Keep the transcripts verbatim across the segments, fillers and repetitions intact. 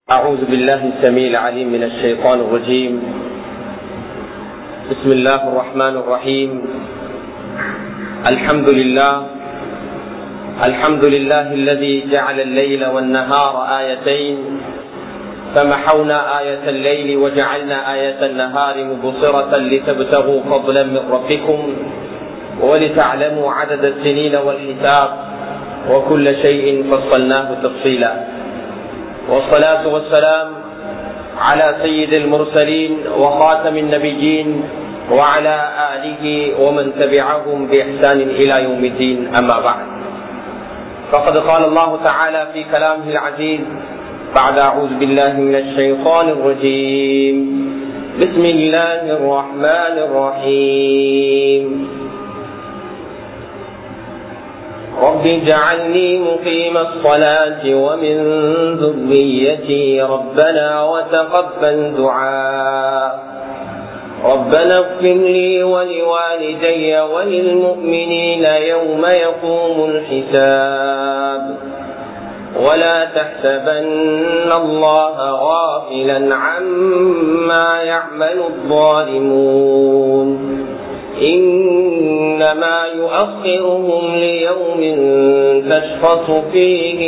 أعوذ بالله السميع العليم من الشيطان الرجيم. بسم الله الرحمن الرحيم. الحمد لله الحمد لله الذي جعل الليل والنهار آيتين فمحونا آية الليل وجعلنا آية النهار مبصرة لتبتغوا فضلا من ربكم ولتعلموا عدد السنين والحساب وكل شيء فصلناه تفصيلا. والصلاة والسلام على سيد المرسلين وخاتم النبيين وعلى آله ومن تبعهم بإحسان إلى يوم الدين. أما بعد، فقد قال الله تعالى في كلامه العزيز بعد أعوذ بالله من الشيطان الرجيم. بسم الله الرحمن الرحيم. رب اجعلني مقيم الصلاة ومن ذريتي ربنا وتقبل دعاء ربنا اغفر لي ولوالدي وللمؤمنين يوم يقوم الحساب ولا تحسبن الله غافلا عما يعمل الظالمون إنما يؤخرهم ليوم تشخص فيه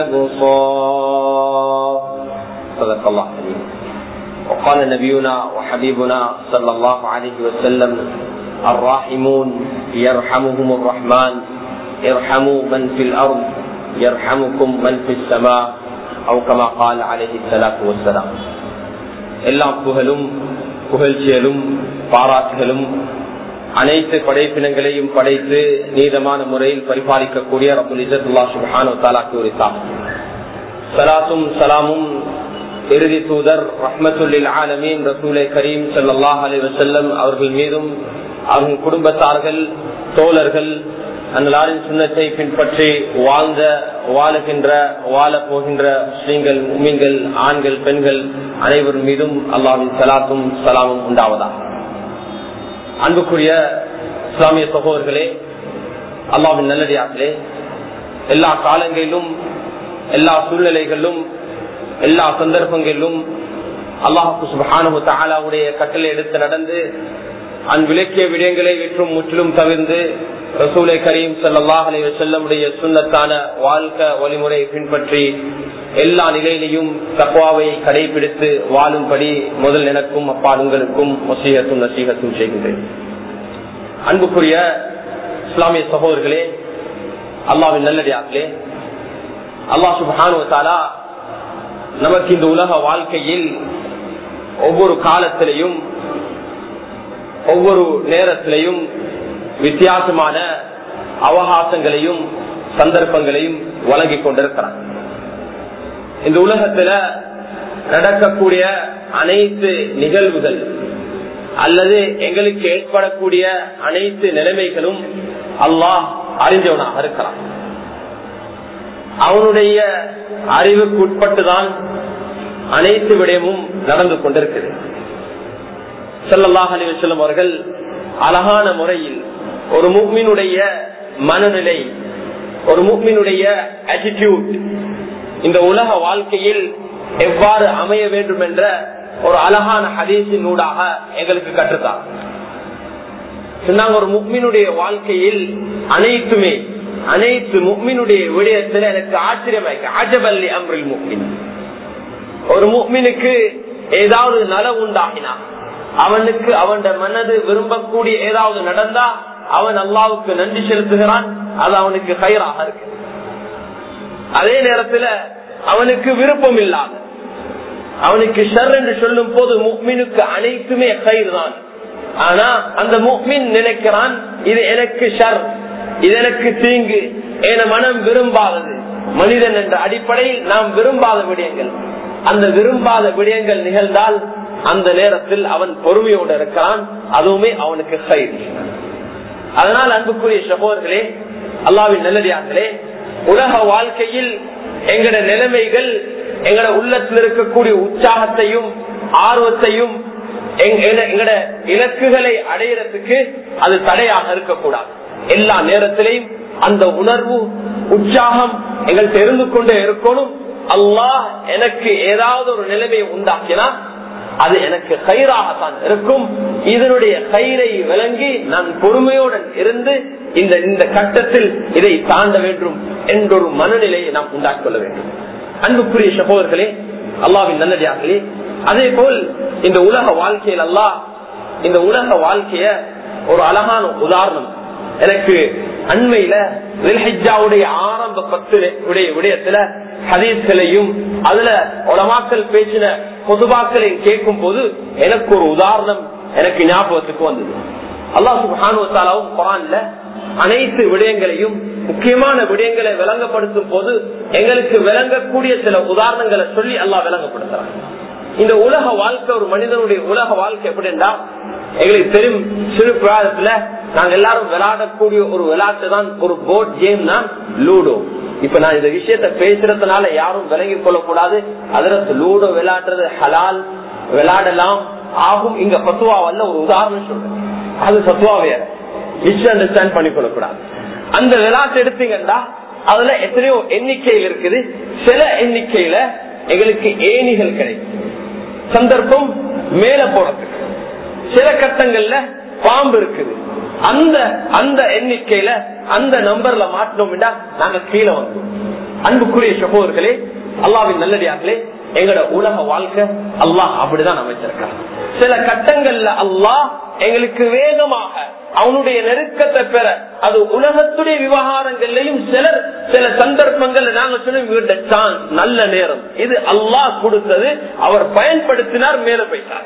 الأبصار. صدق الله العظيم. وقال نبينا وحبيبنا صلى الله عليه وسلم: الراحمون يرحمهم الرحمن ارحموا من في الأرض يرحمكم من في السماء أو كما قال عليه الصلاة والسلام. எல்லாம் புகழும் புகழ்ச்சியலும் பாராட்டுகளும் அனைத்து படைப்பினங்களையும் படைத்து நீதமான முறையில் பரிபாலிக்கக்கூடிய ரப்புல் இஸ்ஸத்துல்லாஹ் சுப்ஹானஹு வ தஆலாக்கு உரித்தாம். ஸலாத்தும் ஸலாமும் இறுதி தூதர் ரஹ்மத்துல் லில் ஆலமீன் ரசூலே கரீம் ஸல்லல்லாஹு அலைஹி வஸல்லம் அவர்கள் மீதும் அவர்கள் குடும்பத்தார்கள் தோழர்கள் அன்னாரின் சுன்னத்தை பின்பற்றி வாழ்ந்த வாழுகின்ற வாழ போகின்ற முஸ்லிம்கள் முஃமின்கள் ஆண்கள் பெண்கள் அனைவர் மீதும் அல்லாஹ்வின் ஸலாத்தும் ஸலாமும் உண்டாவதாக. அன்புக்குரிய இஸ்லாமிய சகோதரர்களே, அல்லாஹ்வின் நல்லடியார்களே, எல்லா காலங்களிலும் எல்லா சூழ்நிலைகளிலும் எல்லா சந்தர்ப்பங்களிலும் அல்லாஹ் சுப்ஹானஹு வ தஆலாவுடைய கட்டளை எடுத்து நடந்து அன் விலக்கிய விடயங்களை விற்றும் முற்றிலும் தவிர்த்து ரசூலே கரீம் ஸல்லல்லாஹு அலைஹி வஸல்லமுடைய சுன்னத்தான வாழ்க்கை வழிமுறையை பின்பற்றி எல்லா நிலையிலையும் தக்வாவை கடைபிடித்து வாழும்படி முதல் எனக்கும் அப்பால் உங்களுக்கும் வசியத்தும் நசீகத்தும் செய்கின்றேன். அன்புக்குரிய இஸ்லாமிய சகோதரர்களே, அல்லாஹ்வின் நல்லடியார்களே, அல்லாஹ் சுப்ஹானஹு வ தஆலா நமக்கு இந்த உலக வாழ்க்கையில் ஒவ்வொரு காலத்திலையும் ஒவ்வொரு நேரத்திலையும் வித்தியாசமான அவகாசங்களையும் சந்தர்ப்பங்களையும் வழங்கிக் கொண்டிருக்கிறார். இந்த உலகத்துல நடக்கக்கூடிய அனைத்து நிகழ்வுகள் அல்லது எங்களுக்கு ஏற்படக்கூடிய அனைத்து நிலைமைகளும் அல்லாஹ் அறிஞ்சவனாக இருக்கிறான். அவனுடைய அறிவுக்கு உட்பட்டுதான் அனைத்து விடயமும் நடந்து கொண்டிருக்கிறது. ஸல்லல்லாஹு அலைஹி வஸல்லம் அவர்கள் அழகான முறையில் ஒரு முஃமினுடைய மனநிலை, ஒரு முஃமினுடைய அட்டிடியூட் இந்த உலக வாழ்க்கையில் எவ்வாறு அமைய வேண்டும் என்ற ஒரு அழகான ஹதீஸின் ஊடாக எங்களுக்கு கற்றுத்தான். சொன்னாங்க, ஒரு முஃமினுடைய வாழ்க்கையில் அனைத்துமே அனைத்து முஃமினுடைய விடயத்தில் எனக்கு ஆச்சரியமாய்க்கு அஜபல்லி அம்ரில் முஃமின். ஒரு முஃமினுக்கு ஏதாவது நலவு உண்டாகினா, அவனுக்கு அவன் மனது விரும்பக்கூடிய ஏதாவது நடந்தா அவன் அல்லாஹ்வுக்கு நன்றி செலுத்துகிறான். அது அவனுக்கு கைராக இருக்கு. அதே நேரத்தில் அவனுக்கு விருப்பம் இல்லாத அவனுக்கு ஷர் என்று சொல்லும் போது முஃமினுக்கு அனைத்துமே கைர் தான். ஆனா அந்த முஃமின் நினைக்கிறான், இது எனக்கு ஷர், இது எனக்கு தீங்கு, என மனம் விரும்பாதது. மனிதன் என்ற அடிப்படையில் நாம் விரும்பாத விடயங்கள், அந்த விரும்பாத விடயங்கள் நிகழ்ந்தால் அந்த நேரத்தில் அவன் பொறுமையோடு இருக்கிறான். அதுவுமே அவனுக்கு கைர். அதனால் அன்புக்குரிய சகோதரர்களே, அல்லாஹ்வின் நல்லடியார்களே, உலக வாழ்க்கையில் எங்கட நிலைமைகள் எங்கட உள்ளத்தில் இருக்கக்கூடிய உற்சாகத்தையும் ஆர்வத்தையும் எங்கட இலக்குகளை அடையிறதுக்கு அது தடையாக இருக்கக்கூடாது. எல்லா நேரத்திலையும் அந்த உணர்வு உற்சாகம் எங்கள் தெரிந்து கொண்டே இருக்கணும். அல்லாஹ் எனக்கு ஏதாவது ஒரு நிலைமையை உண்டாக்கினா அது எனக்கு கயிறாகத்தான் இருக்கும். இதனுடைய கயிறை விளங்கி நான் பொறுமையுடன் இருந்து இந்த இந்த கட்டத்தில் இதை தாண்ட வேண்டும் என்றொரு மனநிலையை நாம் உண்டாக்கிக் கொள்ள வேண்டும். அன்புக்குரிய சகோதரர்களே, அல்லாஹ்வின் நல்லடியார்களே, அதே போல் இந்த உலக வாழ்க்கையில் அல்லாஹ் இந்த உலக வாழ்க்கைய ஒரு அழகான உதாரணம் எனக்கு அண்மையில ذுல்ஹிஜ்ஜாவுடைய ஆரம்ப பத்து விடயத்துல ஹதீஸ்களையும் அதுல உலமாக்கள் பேசின பொதுவாக்களையும் கேட்கும் போது எனக்கு ஒரு உதாரணம் எனக்கு ஞாபகத்துக்கு வந்தது. அல்லாஹ் சுப்ஹானஹு வ தஆலாவும் குர்ஆன்ல அனைத்து விடயங்களையும் முக்கியமான விடயங்களை விளங்கப்படுத்தும் போது எங்களுக்கு விளங்கக்கூடிய சில உதாரணங்களை சொல்லி அல்லாஹ் விளங்கப்படுத்துறாங்க. இந்த உலக வாழ்க்கை ஒரு மனிதனுடைய உலக வாழ்க்கை எப்படின்னா எங்களுக்கு தெரியும். சிறு பிராயத்துல நாங்க எல்லாரும் விளையாடக்கூடிய ஒரு விளையாட்டு தான் ஒரு போர்ட் கேம் தான் லூடோ. இப்ப நான் இந்த விஷயத்த பேசுறதுனால யாரும் விளங்கிக் கொள்ளக்கூடாது. அதற்கு லூடோ விளையாடுறது ஹலால், விளையாடலாம் ஆகும். இங்க பத்துவாவல்ல ஒரு உதாரணம் சொல்றேன், அது பத்துவா வேற, மிஸ் அண்டர்ஸ்டாண்ட் பண்ணிக்கொள்ளக்கூடாது. அந்த விளையாட்டு எடுத்தீங்கன்னா அதுல எத்தனையோ எண்ணிக்கையில் இருக்குது. சில எண்ணிக்கையில எங்களுக்கு ஏணிகள் கிடைக்கும், சந்தர்ப்பம் மேல போறதுக்கு. சில கட்டங்கள்ல பாம்பு இருக்குது. அந்த அந்த எண்ணிக்கையில அந்த நம்பர்ல மாட்டோம்னா நாங்க கீழே வந்தோம். அன்புக்குரிய சகோதரர்களே, அல்லாஹ்வின் நல்லடியார்களே, எங்களோட உலக வாழ்க்கை அல்லாஹ் அப்படிதான் அமைச்சிருக்கான். சில கட்டங்கள்ல அல்லாஹ் எங்களுக்கு வேகமாக அவனுடைய நெருக்கத்தை பெற அது உலகத்துடைய விவகாரங்கள்லையும் சிலர் சில சந்தர்ப்பங்கள்ல நாங்க சொல்லுவோம் நல்ல நேரம் இது அல்லாஹ் கொடுத்தது, அவர் பயன்படுத்தினார், மேல போயிட்டார்.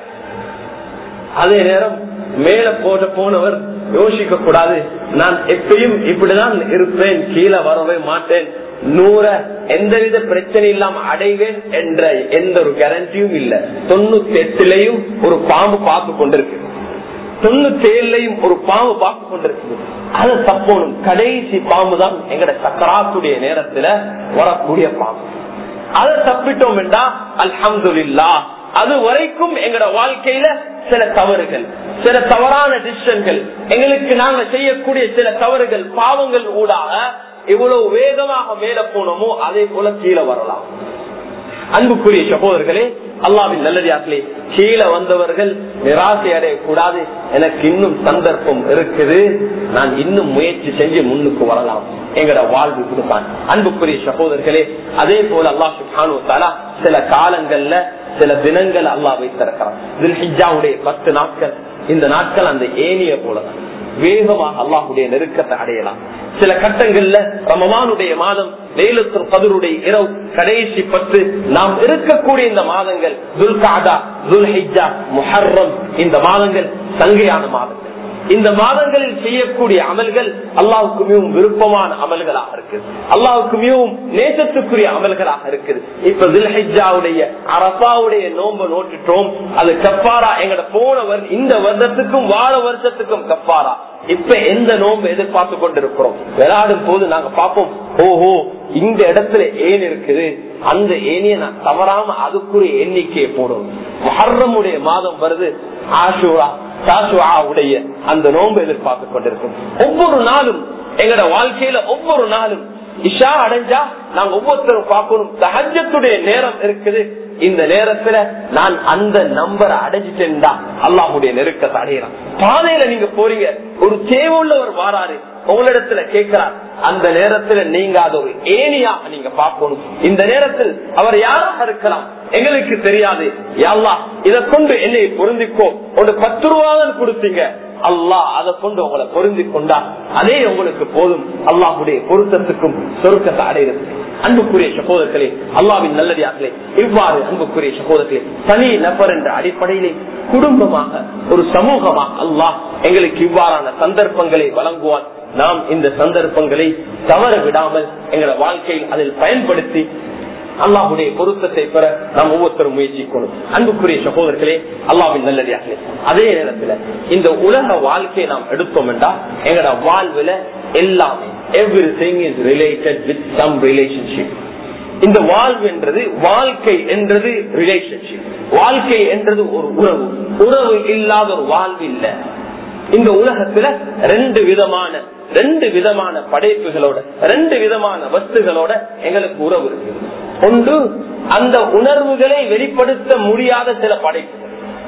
அதே நேரம் மேல போட போனவர் யோசிக்க கூடாது, நான் எப்பயும் இப்படிதான் இருப்பேன், கீழே வரவே மாட்டேன், நூற எந்தவித பிரச்சனை இல்லாம அடைவேன் என்ற எந்த ஒரு கேரண்டியும் இல்ல. தொண்ணூத்தி எட்டுலயும் ஒரு பாம்பு பார்த்து கொண்டிருக்கு, தொண்ணூத்தி ஏழுலயும் ஒரு பாம்பு பார்த்து கொண்டிருக்கு. அதை தப்போனும் கடைசி பாம்பு தான் எங்கட சக்கராத்துடைய நேரத்துல வரக்கூடிய பாம்பு. அதை தப்பிட்டோம் என்றா அல்ஹம்துலில்லாஹ். அது வரைக்கும் எங்கட வாழ்க்கையில சில தவறுகள், சில தவறான டிசிஷன்கள், எங்களுக்கு நாங்க செய்யக்கூடிய சில தவறுகள், பாவங்கள் ஊடாக எவ்வளவு வேகமாக மேல போனோமோ அதே போல கீழே வரலாம். அன்புக்குரிய சகோதரர்களே, அல்லாஹ்வின் நல்லடியார்களே, கீழே வந்தவர்கள் நிராசை அடையக்கூடாது. எனக்கு இன்னும் சந்தர்ப்பம் இருக்குது, நான் இன்னும் முயற்சி செஞ்சு முன்னுக்கு வரலாம், எங்கட வாழ்வு கொடுத்தான். அன்புக்குரிய சகோதரர்களே, அதே போல அல்லாஹ் சுப்ஹானஹு வ தஆலா சில காலங்கள்ல சில தினங்கள் அல்லாஹ் வைத்திருக்கிறான். ذுல்ஹிஜ்ஜாவுடைய பத்து நாட்கள், இந்த நாட்கள் அந்த ஏனிய போலதான் வேகமாக அல்லாஹுடைய நெருக்கத்தை அடையலாம். சில கட்டங்கள்ல ரமலானுடைய மாதம், லைலத்துல் கத்ருடைய இரவு, கடைசி பத்து, நாம் இருக்கக்கூடிய இந்த மாதங்கள் துல்காதா, துல்ஹிஜ்ஜா, முஹர்ரம், இந்த மாதங்கள் சங்கையான மாதங்கள். இந்த மாதங்களில் செய்யக்கூடிய அமல்கள் அல்லாஹ்வுக்கு மிகவும் விருப்பமான அமல்களாக இருக்குது, அல்லாஹ்வுக்கு மிகவும் நேசத்துக்குரிய அமல்களாக இருக்குது. இப்ப துல்ஹிஜ்ஜாவுடைய அரஃபாவுடைய நோன்பு நோட்டுட்டோம், அது கஃபாரா. எங்கட போன இந்த வருடத்துக்கும் வாழ வருஷத்துக்கும் கஃபாரா. இப்ப எந்த நோன்பு எதிர்பார்த்து கொண்டிருக்கிறோம்? விளையாடும் போது நாங்க பார்ப்போம், ஓஹோ இந்த இடத்துல ஏன் இருக்குது, அந்த ஏனிய நான் தவறாம அதுக்குரிய எண்ணிக்கையை போடும். முஹர்ரமுடைய மாதம் வருது, ஆஷூரா சாஷுஆவுடைய அந்த நோன்பு எதிர்பார்த்து கொண்டிருக்கும். ஒவ்வொரு நாளும் எங்கட வாழ்க்கையில ஒவ்வொரு நாளும் இஷா அடைஞ்சா நாங்க ஒவ்வொருத்தரும் பார்க்கணும், தஹஜ்ஜுடைய நேரம் இருக்குது, இந்த நேரத்துல நான் அந்த நம்பரை அடைஞ்சிட்டேன்டா அல்லாஹ்வுடைய நெருக்கத்தை அடையலாம். பாதையில நீங்க போறீங்க, ஒரு தேவையுள்ளவர் வாராரு, உங்களிடத்துல கேட்கிறார், அந்த நேரத்துல நீங்க அது ஒரு ஏனியாக நீங்க பார்க்கணும். இந்த நேரத்தில் அவர் யாராக இருக்கலாம் எங்களுக்கு தெரியாது, அல்லாஹ் இதை கொண்டு என்னை பொருந்திக்கோ, ஒரு பத்து ரூபாய் கொடுத்தீங்க, அல்லாஹ் அதை கொண்டு உங்களை பொருந்தி கொண்டா அதே உங்களுக்கு போதும், அல்லாஹ்வுடைய பொருத்தத்துக்கும் சொர்க்கத்தை அடைகிறது. அன்புக்குரிய சகோதரர்களே, அல்லாஹ்வின் நல்லடியார்களே, இவ்வாறு அன்புக்குரிய சகோதரர்களே, தனி நபர் என்ற அடிப்படையிலே குடும்பமாக ஒரு சமூகமாக அல்லாஹ் எங்களுக்கு இவ்வாறான சந்தர்ப்பங்களை வழங்குவான். நாம் இந்த சந்தர்ப்பங்களை தவற விடாமல் எங்களோட வாழ்க்கையில் அதில் பயன்படுத்தி அல்லாஹ்வுடைய பொருத்தத்தை பெற நாம் ஒவ்வொருத்தரும் முயற்சிக்கணும். அன்புக்குரிய சகோதரர்களே, அல்லாஹ்வின் நல்லடியார்களே, அதே நேரத்தில் இந்த உலக வாழ்க்கையை நாம் எடுத்தோம் என்றால் எங்களோட வாழ்வுல எல்லாமே everything is related with some relationship. இந்த வாழ்வு என்றது, வாழ்க்கை என்றது ரிலேஷன்ஷிப், வாழ்க்கை என்றது ஒரு உறவு. உறவு இல்லாத ஒரு வாழ்வு இல்லை. இந்த உலகத்துல ரெண்டு விதமான ரெண்டு விதமான படைப்புகளோட, ரெண்டு விதமான வஸ்துகளோட எங்களுக்கு உறவு இருக்கு. ஒன்று அந்த உணர்வுகளை வெளிப்படுத்த முடியாத சில படைப்புகள்.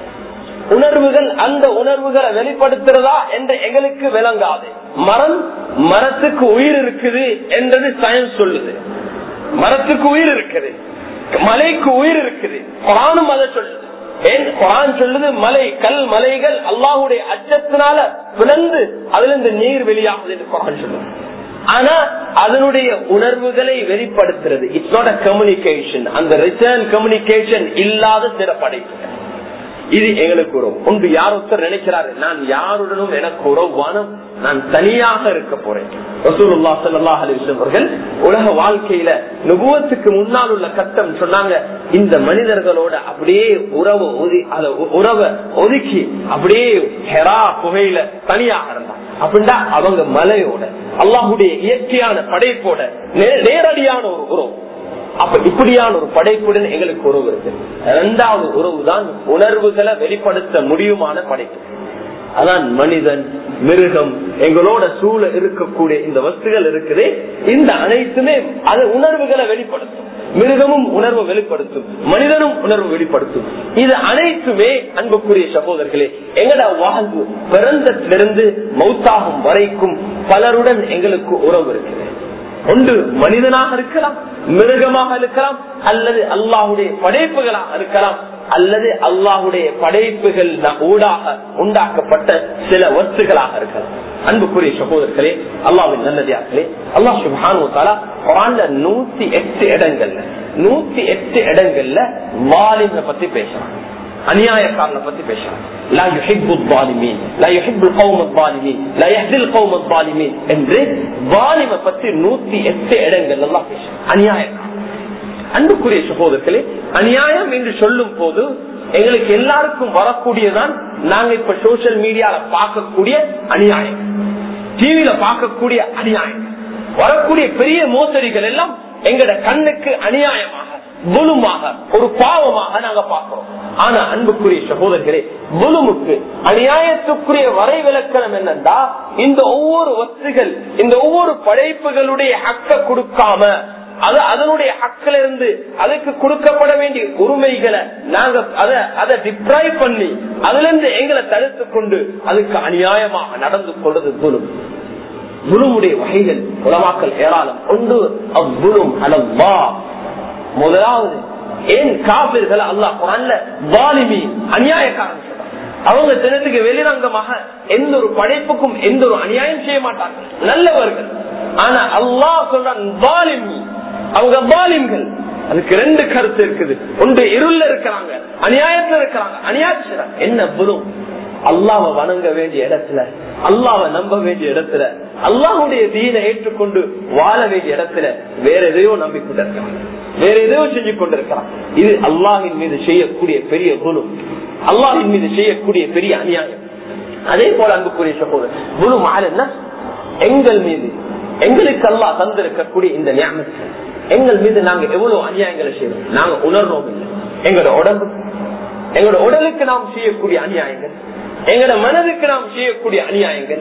உணர்வுகள் அந்த உணர்வுகளை வெளிப்படுத்துறதா என்று எங்களுக்கு விளங்காது. மரம் மரத்துக்கு உயிர் இருக்குது என்றது சயின்ஸ் சொல்லுது. மரத்துக்கு உயிர் இருக்குது, மலைக்கு உயிர் இருக்குது. குர்ஆனும் அதை சொல்லுது. ஏன் குர்ஆன் சொல்லுது? மலை கல் மலைகள் அல்லாஹ்வுடைய அச்சத்தினால பிளந்து அதுல இருந்து நீர் வெளியாகுது என்று குர்ஆன் சொல்லுது. ஆனா அதனுடைய உணர்வுகளை வெளிப்படுத்துறது இட்ஸ் நாட் அ கம்யூனிகேஷன். அந்த ரிட்டர்ன் கம்யூனிகேஷன் இல்லாத சில படைப்புகள். இது எங்களுக்கு உறவு. ஒன்று யார் ஒருத்தர் நினைக்கிறாரு நான் யாருடனும் எனக்கு உறவான நான் தனியாக இருக்க போறேன். ரசூலுல்லாஹ் ஸல்லல்லாஹு அலைஹி வஸல்லம் அவர்கள் உலக வாழ்க்கையில நுபுவத்துக்கு முன்னால் உள்ள கட்டம் சொன்னாங்க, இந்த மனிதர்களோட அப்படியே உறவு உறவை ஒதுக்கி அப்படியே ஹெரா புகையில தனியாக இருந்தாங்க. அப்படின்னா அவங்க மலையோட அல்லாஹ்வுடைய இயற்கையான படைப்போட நேரடியான ஒரு உறவு. அப்ப இப்படியான ஒரு படைப்புடன் எங்களுக்கு உறவு இருக்கு. இரண்டாவது உறவு தான் உணர்வுகளை வெளிப்படுத்த முடியுமான படைப்பு. அதான் மனிதன், மிருகம், எங்களோட சூழ இருக்கக்கூடிய இந்த வஸ்துகள் இருக்குது. இந்த அனைத்துமே அது உணர்வுகளை வெளிப்படுத்தும். மிருகமும் உணர்வு வெளிப்படுத்தும், மனிதனும் உணர்வு வெளிப்படுத்தும். இது அனைத்துமே அன்புக்குரிய சகோதரர்களே எங்கட வாழ்வு பிறந்தத்திலிருந்து மௌத்தாகும் வரைக்கும் பலருடன் எங்களுக்கு உறவு இருக்குது. ஒன்று மனிதனாக இருக்கலாம், மிருகமாக இருக்கலாம், அல்லது அல்லாஹுடைய படைப்புகளாக இருக்கலாம், அல்லது அல்லாஹுடைய படைப்புகள் ஊடாக உண்டாக்கப்பட்ட சில வஸ்துகளாக இருக்கலாம். அன்புக்குரிய சகோதரர்களே, அல்லாஹ்வின் நல்லடியார்களே, அல்லாஹ் சுப்ஹானஹு வ தஆலா குர்ஆன்ல நூத்தி எட்டு இடங்கள்ல நூத்தி எட்டு இடங்கள்ல வாலிமை பத்தி பேசுறாங்க, அநியாயக்காரனை பத்தி பேசுறாங்க. லா யுஹிப்புல் ஸாலிமீன், லா யுஹிப்புல் கௌமல் ஸாலிமீன், லா யஹ்தில் கௌமல் ஸாலிமீன் என்று வாலிமை பத்தி நூத்தி எட்டு இடங்கள் அல்லாஹ் பேசுறாங்க. அநியாயக்காரன். அன்புக்குரிய சகோதரர்களே, அநியாயம் என்று சொல்லும் போது எங்களுக்கு எல்லாருக்கும் வரக்கூடியதான் நாங்க இப்ப சோசியல் மீடியால பார்க்கக்கூடிய அநியாயம், டிவியில பார்க்கக்கூடிய அநியாயம், வரக்கூடிய பெரிய மோசடிகள் எல்லாம் எங்கட கண்ணுக்கு அநியாயமாக குலுமாக ஒரு பாவமாக நாங்க பார்க்கிறோம். ஆனா அன்புக்குரிய சகோதரர்களே, குலுமுக்கு அநியாயத்துக்குரிய வரை விலக்கணம் என்னன்னா, இந்த ஒவ்வொரு வஸ்துகள் இந்த ஒவ்வொரு படைப்புகளுடைய ஹக்க கொடுக்காம அது அதனுடைய ஹக்கில இருந்து அதுக்கு கொடுக்கப்பட வேண்டிய உரிமைகளை நாங்க அதை டிப்ரைவ் பண்ணி அதுல இருந்து எங்களை தடுத்து கொண்டு அதுக்கு அநியாயமாக நடந்து கொள்வது குலும். குலுமுடைய வகைகள் உலமாக்கல் ஏராளம். ஒன்று அவ்வுலும் அலவ்வா. முதலாவது ஏன் காபிர்கள் அல்லாஹ் குர்ஆன்ல வாலிமி அநியாயக்காரன் சொல்றாங்க. அவங்க தினத்துக்கு வெளிரங்கமாக எந்த ஒரு படைப்புக்கும் எந்த ஒரு அநியாயம் செய்ய மாட்டாங்க, நல்லவர்கள். ஆனா அல்லாஹ் சொல்றான் வாலிமி, அவங்க வாலிம்கள். அதுக்கு ரெண்டு கருத்து இருக்குது. ஒன்று இருள்ல இருக்கிறாங்க, அநியாயத்துல இருக்கிறாங்க, அநியாயம் என்ன புலும் அல்லாஹ்வை வணங்க வேண்டிய இடத்துல, அல்லாஹ்வை நம்ப வேண்டிய இடத்துல, அல்லாஹ்வுடைய தீனை ஏற்றுக்கொண்டு வாழ வேண்டிய இடத்துல வேற எதையோ நம்பிக்கொண்டு இருக்கிறாங்க, வேற எதையோ செஞ்சு கொண்டிருக்கிறாங்க. இது அல்லாஹின் மீது செய்யக்கூடிய பெரிய குலும், அல்லாஹின் மீது செய்யக்கூடிய பெரிய அநியாயம். அதே போல அன்புக்குரிய சகோதரர், குலும் ஆளுன்னா எங்கள் மீது எங்களுக்கு அல்லாஹ் தந்திருக்கக்கூடிய இந்த நியமத் எங்கள் மீது நாங்க எவ்வளவு அநியாயங்களை செய்யறோம் நாங்க உணர்றோம் இல்லை. எங்களோட உடம்பு எங்களோட உடலுக்கு நாம் செய்யக்கூடிய அநியாயங்கள், எங்களோட மனதுக்கு நாம் செய்யக்கூடிய அநியாயங்கள்.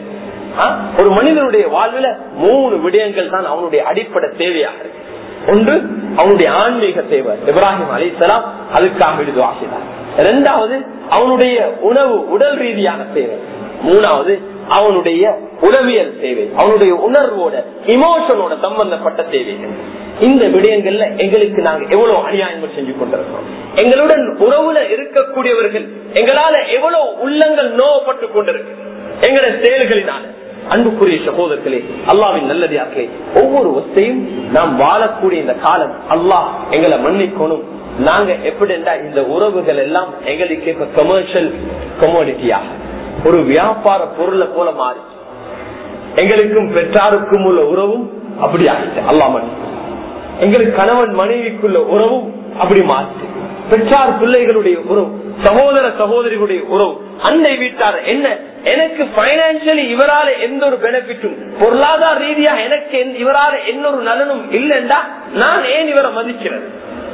ஒரு மனிதனுடைய வாழ்வுல மூணு விடயங்கள் தான் அவனுடைய அடிப்படை தேவையாக இருக்கு. ஒன்று அவனுடைய ஆன்மீக தேவை, இப்ராஹிம் அலைஹிஸ்ஸலாம் அதுக்காக துஆ செய்தார். இரண்டாவது அவனுடைய உணவு உடல் ரீதியான தேவை. மூணாவது அவனுடைய உளவியல் தேவை, அவனுடைய உணர்வோட இமோஷனோட சம்பந்தப்பட்ட தேவைகள். இந்த விடயங்கள்ல எங்களுக்கு நாங்க எவ்வளவு அநியாயங்கள் செஞ்சு கொண்டிருக்கிறோம். எங்களுடன் உறவுல இருக்கக்கூடியவர்கள் எங்களால எவ்வளவு உள்ளங்கள் நோவப்பட்டு கொண்டிருக்கு எங்களுடைய செயல்களினால. அன்புக்குரிய சகோதரர்களே, அல்லாஹ்வின் நல்லடியார்களே, ஒவ்வொரு வஸ்தையும் நாம் வாழக்கூடிய இந்த காலம் அல்லாஹ் எங்களை மன்னிக்கணும். நாங்க எப்படின்னா இந்த உறவுகள் எல்லாம் எங்களுக்கு இப்ப கமர்ஷியல் கமோடிட்டியாக ஒரு வியாபார பொருளை போல மாறி எங்களுக்கும் பெற்றாருக்கும் உள்ள உறவும் அப்படி ஆகிட்டு. அல்லாஹ் மன்னிக்கும். எங்களுக்கு கணவன் மனைவிக்குள்ள உறவும் அப்படி மாறிட்டு. பெற்றார் பிள்ளைகளுடைய உறவு, சகோதர சகோதரிகளுடைய உறவு, அண்டை வீட்டார் என்ன எனக்கு பைனான்சியலி இவரால எந்த ஒரு பெனிஃபிட்டும் பொருளாதார ரீதியா எனக்கு இவரால என்ன ஒரு நலனும் இல்லைன்னா நான் ஏன் இவரை மதிக்கிறது,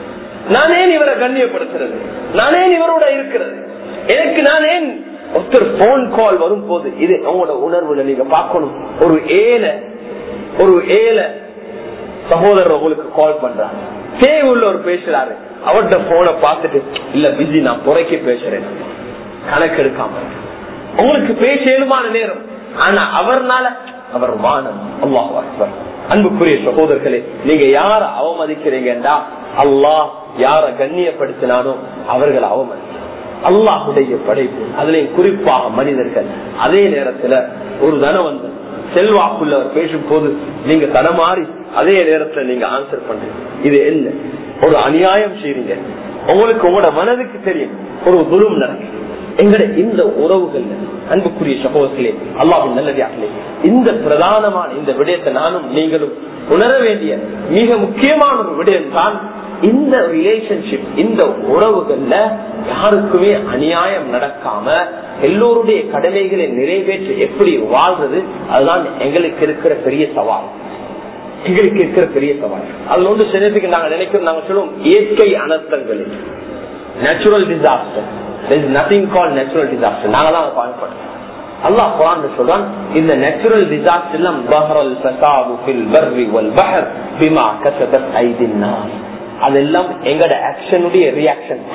நான் ஏன் இவரை கண்ணியப்படுத்துறது, நான் ஏன் இவரோட இருக்கிறது, எனக்கு நான் ஏன் ஒருத்தர் போன் கால் வரும் போது இது அவங்களோட உணர்வுல நீங்க பார்க்கணும். ஒரு ஏழை ஒரு ஏழை சகோதரர் உங்களுக்கு கால் பண்றாங்க, தேவையுள்ள ஒரு பேசுறாரு, அவர்கிட்ட போனை பார்த்துட்டு இல்ல பிஸி நான் குறைக்க பேசுறேன், கணக்கு எடுக்காம உங்களுக்கு பேச இயலுமான நேரம். ஆனா அவர்னால அவர் மானம். அல்லாஹ் அக்பர். அன்புக்குரிய சகோதரர்களே, நீங்க யார அவமதிக்கிறீங்கடா அல்லாஹ் யார கண்ணியப்படுத்தினாலும் அவர்கள் அவமதி. அல்லாஹுடைய படைப்பு, அதுலயும் குறிப்பாக மனிதர்கள். அதே நேரத்துல ஒரு தனவந்தன் செல்வாக்குள்ளவர் பேசும் போது நீங்க தனமாறி அதே நேரத்துல நீங்க ஆன்சர் பண்றீங்க. இது என்ன? ஒரு அநியாயம் செய்றீங்க. உங்களுக்கு உங்களோட மனதுக்கு தெரியும் ஒரு துரும் நடக்குது. எங்கட இந்த உறவுகள் அன்புக்குரிய சகோதரர்களே, அல்லாஹ்வின் நல்லடியார்களே, இந்த பிரதானமான இந்த விடயத்தை நானும் நீங்களும் உணர வேண்டிய மிக முக்கியமான ஒரு விடயம் தான் இந்த ரிலேஷன்ஷிப். இந்த உறவுகள்ல யாருக்குமே அநியாயம் நடக்காம எல்லோருடைய கடமைகளை நிறைவேற்ற எப்படி வாழ்றது, அதுதான் எங்களுக்கு இருக்கிற பெரிய சவால். எங்களுக்கு இருக்கிற பெரிய சவால் அதுல ஒன்று செய்யறதுக்கு நாங்க நினைக்கிறோம். நாங்க சொல்லுவோம் இயற்கை அனர்த்தங்கள், natural disaster. There is nothing called natural disaster. நாங்க தான் அதை பயன்படுறோம். அல்லாஹ் குர்ஆன்ல சொல்றான், இந்த நேச்சுரல் டிசாஸ்டர் எல்லாம் பஹரல் ஃபஸாது ஃபில் பர்ரி வல் பஹர் பிமா கஸபத் ஐதின் நாஸ். அதெல்லாம் எங்கட ஆக்ஷனுடைய ரியாக்ஷன்.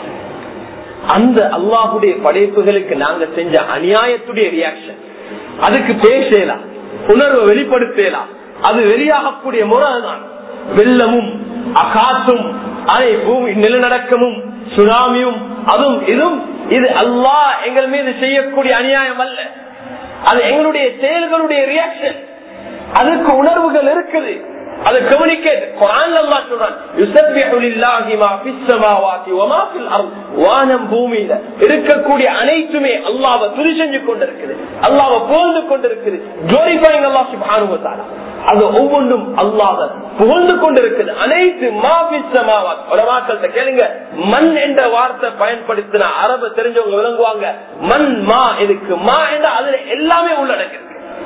அந்த அல்லாஹ்வுடைய படைப்புகளுக்கு நாங்க செஞ்ச அநியாயத்துடைய ரியாக்ஷன். அதுக்கு பேசலாம், உணர்வை வெளிப்படுத்தலாம். அது வெளியாகக்கூடிய முறை தான் வெள்ளமும் அகாத்தும் அலை பூமி நிலநடுக்கமும் சுனாமியும் அதுவும் இதுவும். இது அல்லாஹ் எங்கள் மீது செய்யக்கூடிய அநியாயம் அல்ல, அது எங்களுடைய செயல்களுடைய ரியாக்ஷன். அதுக்கு உணர்வுகள் இருக்குது, அது கம்யூனிகேட். குர்ஆன்ல அல்லாஹ் சொல்றான், யுஸப்பிஹு லில்லாஹி மா ஃபிஸ் ஸமாவாதி வ மா ஃபில் அர்த். வானம் பூமியில இருக்கக்கூடிய அனைத்துமே அல்லாஹ்வை துதி செஞ்சு கொண்டிருக்குது, அல்லாஹ்வை புகழ்ந்து கொண்டிருக்குது. glorifying Allah subhanahu wa ta'ala. அது ஒவ்வொன்றும் அல்லாஹ்வை புகழ்ந்து கொண்டிருக்குது. அனைத்து மா ஃபிஸ் ஸமாவாத். உலமாக்கள்ட்ட கேளுங்க, மண் என்ற வார்த்தை பயன்படுத்தின அரபு தெரிஞ்சவங்க விளங்குவாங்க. மண் மா, இதுக்கு மா என்ற அதுல எல்லாமே உள்ளடக்கு,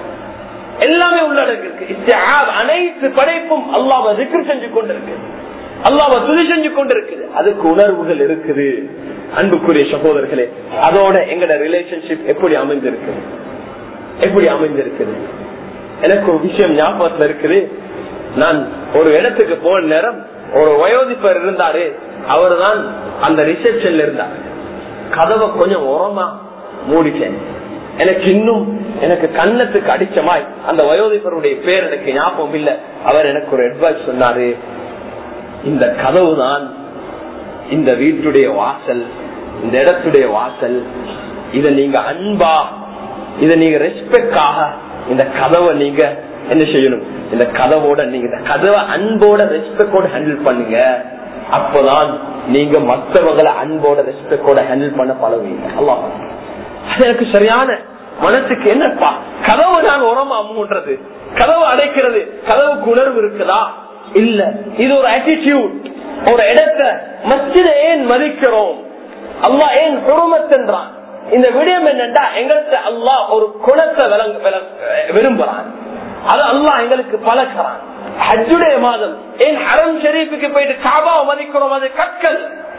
எல்லாமே உள்ளடக்கு. அனைத்து படைப்பும் அல்லாஹ்வை திக்ர் செஞ்சு கொண்டிருக்கு, அல்லாஹ்வை துதி செஞ்சு கொண்டிருக்குது. அதுக்கு உணர்வுகள் இருக்குது. அன்புக்குரிய சகோதரர்களே, அதோட எங்கட ரிலேஷன்ஷிப் எப்படி அமைந்திருக்கு, எப்படி அமைந்திருக்குது. எனக்கு ஒரு விஷயம் ஞாபகத்துல இருக்குது. நான் ஒரு இடத்துக்கு போன நேரம் ஒரு வயோதிப்பர் இருந்தாரு. அவரு தான் அந்த ரிசப்ஷன்ல இருந்தார். கதவை கொஞ்சம் ஓரமா மூடிட்டேன். எனக்கு இன்னும் எனக்கு கண்ணத்துக்கு அடிச்சமாய் அந்த வயோதிபருடைய பேர் எனக்கு ஞாபகம் இல்ல. அவர் எனக்கு ஒரு அட்வைஸ் சொன்னாரு, இந்த கதவு தான் இந்த வீட்டுடைய வாசல், இந்த இடத்துடைய வாசல். இத நீங்க அன்பா, இத நீங்க ரெஸ்பெக்டாக இந்த கதவை நீங்க என்ன செய்யணும், இந்த கதவோட நீங்க இந்த கதவை அன்போட ரெஸ்பெக்டோட ஹேண்டில் பண்ணுங்க. அப்பதான் நீங்க மற்றவங்களை அன்போட ரெஸ்பெக்டோட ஹேண்டில் பண்ண பழகுவீங்க. அல்லாஹ் அது எனக்கு சரியான மனசுக்கு என்னப்பா, கதவு நான் உரமா அம்முன்றது, கதவு அடைக்கிறது, கதவுக்கு உணர்வு இருக்குதா இல்ல? இது ஒரு ஆட்டிடியூட். ஒரு இடத்தை மஸ்ஜிதை ஏன் மதிக்கிறோம், அல்லாஹ் ஏன் ஹுர்மத்ன்றான்? இந்த விடயம் என்னன்னா, எங்களுக்கு அல்லாஹ் ஒரு குணத்தை விரும்புறான், அது அல்லாஹ் எங்களுக்கு பழக்கிறான். ஹஜ்ஜுடைய மாதம் ஏன் ஹரம் ஷரீஃபுக்கு போயிட்டு காபாவை மதிக்கிறோம்? அது கற்கள்,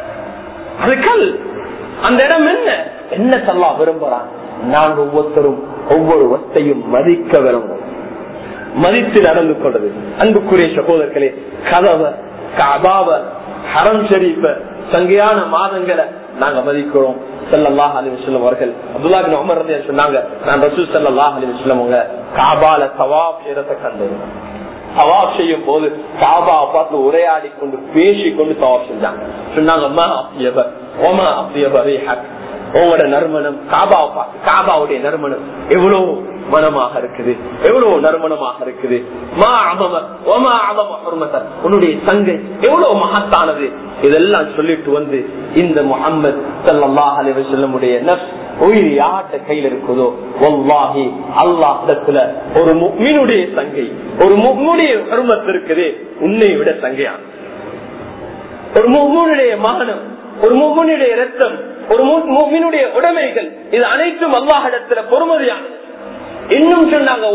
அது கல். அந்த இடம் என்ன என்ன அல்லாஹ் விரும்புறான்? நாங்க ஒவ்வொருத்தரும் ஒவ்வொரு வஸ்தையும் மதிக்க விரும்பும், மதித்து நடந்து கொண்டது. அன்புக்குரிய சகோதரர்களே, கதவை, காபாவ, ஹரம் ஷரீஃப, சங்கையான மாதங்களை நாங்க மதிக்கிறோம். ஸல்லல்லாஹு அலைஹி வஸல்லம் அவர்கள் அப்துல்லாஹ் இப்னு உமர் ரலியல்லாஹு சொன்னாங்க, நான் ரசூல் ஸல்லல்லாஹு அலைஹி வஸல்லம் அவங்க காபால தவாப் செய்யறத கண்டேன். தவாப் செய்யும் போது காபாவை பார்த்து உரையாடி கொண்டு பேசி கொண்டு தவாப் செஞ்சாங்க. சொன்னாங்க, மா அப்யப ஓமா அப்யப ரீஹக், உங்களோட நறுமணம், காபாவை பார்த்து காபாவுடைய நறுமணம் எவ்வளவு மனமாக இருக்குது, எவ்வளவு நறுமணமாக இருக்குது. மா அமம ஓமா அமம ஹுர்மத்தன், உன்னுடைய சங்கை எவ்வளவு மகத்தானது. இதெல்லாம் சொல்லிட்டு வந்து இந்த முஹம்மது ஸல்லல்லாஹு அலைஹி வஸல்லம் உடைய நஃப்ஸ் உயிர் யார்ட்ட கையில் இருக்குதோ, வல்லாஹி அல்லாஹ்விடத்துல ஒரு முஃமினுடைய சங்கை, ஒரு முஃமினுடைய ஹுர்மத் இருக்குது உன்னை விட சங்கையான. ஒரு முஃமினுடைய மகனம், ஒரு முஃமினுடைய இரத்தம், ஒரு முஃமினுடைய உடைமைகள், இது அனைத்தும் அல்லாஹ்விடத்துல பொறுமதியானது. இன்னும் சொன்னாங்க,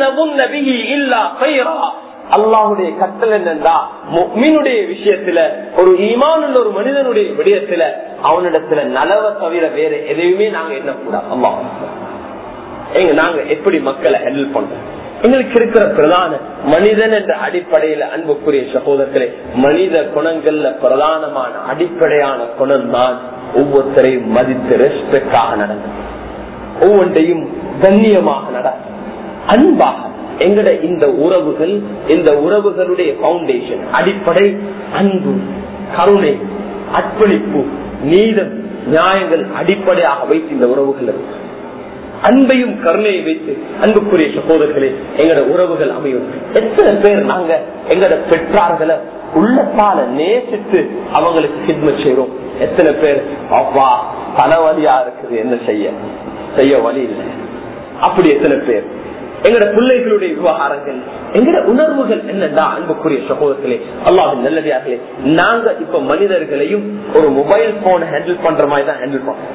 அல்லாஹுடைய கட்டளை என்னன்னா, முஃமினுடைய விஷயத்துல, ஒரு ஈமானுள்ள ஒரு மனிதனுடைய விடயத்துல அவனிடத்துல நலவை தவிர வேற எதையுமே நாங்க எண்ணக்கூடாது. அல்லாஹ் எங்க நாங்க எப்படி மக்களை ஹேண்டில் பண்றோம், எங்களுக்கு இருக்கிற பிரதான மனிதன் என்ற அடிப்படையில அன்புக்குரிய சகோதரர்களே, மனித குணங்கள்ல பிரதானமான அடிப்படையான குணம் தான் ஒவ்வொருத்தரையும் மதித்து ரெஸ்பெக்டாக நடந்து, ஒவ்வொன்றையும் கண்ணியமாக நட, அன்பாக. எங்கட இந்த உறவுகள், இந்த உறவுகளுடைய பவுண்டேஷன் அடிப்படை அன்பு, கருணை, அர்ப்பணிப்பு, நீதம், நியாயங்கள் அடிப்படையாக வைத்து இந்த உறவுகள் இருக்கு. அன்பையும் கருணையை வைத்து அன்புக்குரிய சகோதரர்களே எங்கட உறவுகள் அமையும். எத்தனை பேர் நாங்க எங்கட பெற்றார்களை உள்ளத்தால நேசித்து அவங்களுக்கு ஹிட்மத் செய்யறோம். எத்தனை பேர் அப்பா தலைவலியா இருக்குது, என்ன செய்ய செய்ய வழி இல்லை, அப்படி எத்தனை பேர். எங்கட பிள்ளைகளுடைய விவகாரங்கள், எங்கட உணர்வுகள் என்னன்னா அன்புக்குரிய சகோதரர்களே, அல்லாஹ்வின் நல்லடியார்களே, நாங்க இப்ப மனிதர்களையும் ஒரு மொபைல் போன் ஹேண்டில் பண்ற மாதிரி தான் ஹேண்டில் பண்றோம்.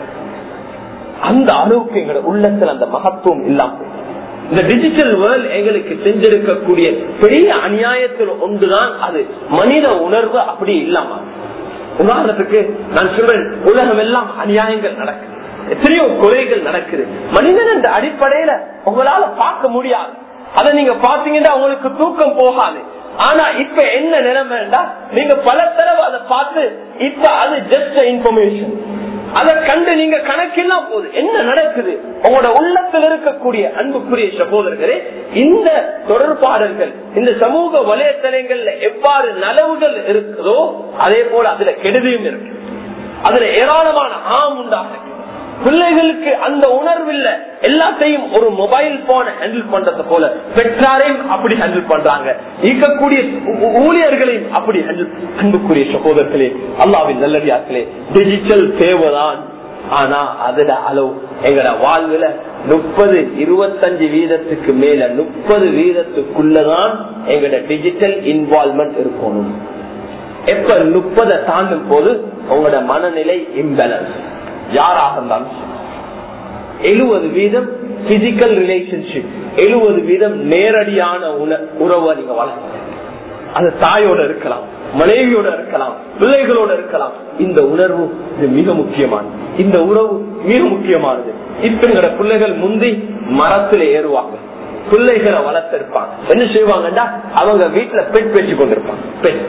அந்த அளவுக்கு எங்களோட உள்ளத்துல அந்த மகத்துவம் இல்லாம இந்த டிஜிட்டல் வேர்ல்ட் எங்களுக்கு செஞ்சிருக்கக்கூடிய பெரிய அநியாயத்தில் ஒன்றுதான் அது. மனித உணர்வு அப்படி இல்லாம, உதாரணத்துக்கு நான் சொல்றேன், உலகம் எல்லாம் அநியாயங்கள் நடக்குது, எத்தனையோ கொலைகள் நடக்குது. மனிதன் என்ற அடிப்படையில உங்களால பார்க்க முடியாது. அதை நீங்க பாத்தீங்கன்னா உங்களுக்கு தூக்கம் போகாது. ஆனா இப்ப என்ன நிலைமைண்டா, நீங்க பல தடவை அதை பார்த்து இப்ப அது ஜஸ்ட் இன்ஃபர்மேஷன், அதை கண்டு நீங்க கணக்கெல்லாம் போகுது என்ன நடக்குது உங்களோட உள்ளத்தில் இருக்கக்கூடிய அன்புக்குரிய சகோதரர்களே. இந்த தொடர்பாடல்கள் இந்த சமூக வலைத்தளங்கள்ல எவ்வாறு நலவுகள் இருக்குதோ அதே போல அதுல கெடுதியும் இருக்கு. அதுல ஏராளமான ஆம் உண்டாக பிள்ளைகளுக்கு அந்த உணர்வு இல்ல. எல்லாத்தையும் ஒரு மொபைல் போன் ஹேண்டில் பண்றது போல பெற்றாரையும் அப்படி ஹேண்டில் பண்றாங்க, இருக்கக்கூடிய ஊழியர்களையும் அப்படி ஹேண்டில். அன்புக்குரிய சகோதரர்களே, அல்லாஹ்வின் நல்லடியார்களே, டிஜிட்டல் தேவைதான். ஆனா அதுல அளவு எங்கட வாழ்வுல முப்பது இருபத்தஞ்சு வீதத்துக்கு மேல முப்பது வீதத்துக்குள்ளதான் எங்கட டிஜிட்டல் இன்வால்வ்மெண்ட் இருக்கணும். எப்ப முப்பதை தாண்டும் போது உங்களோட மனநிலை இம்பேலன்ஸ். யாராக இருந்தாலும் எழுபது வீதம் பிசிக்கல் ரிலேஷன்ஷிப், எழுபது வீதம் நேரடியான உறவை நீங்க வளர்க்க. அது தாயோட இருக்கலாம், மனைவியோட இருக்கலாம், பிள்ளைகளோட இருக்கலாம். இந்த உணர்வு இது மிக முக்கியமானது, இந்த உறவு மிக முக்கியமானது. இப்ப பிள்ளைகள் முந்தி மரத்துல ஏறுவாங்க, பிள்ளைகளை வளர்த்திருப்பாங்க. என்ன செய்வாங்கன்னா அவங்க வீட்டுல பெட் பேச்சு கொண்டிருப்பாங்க. பெட்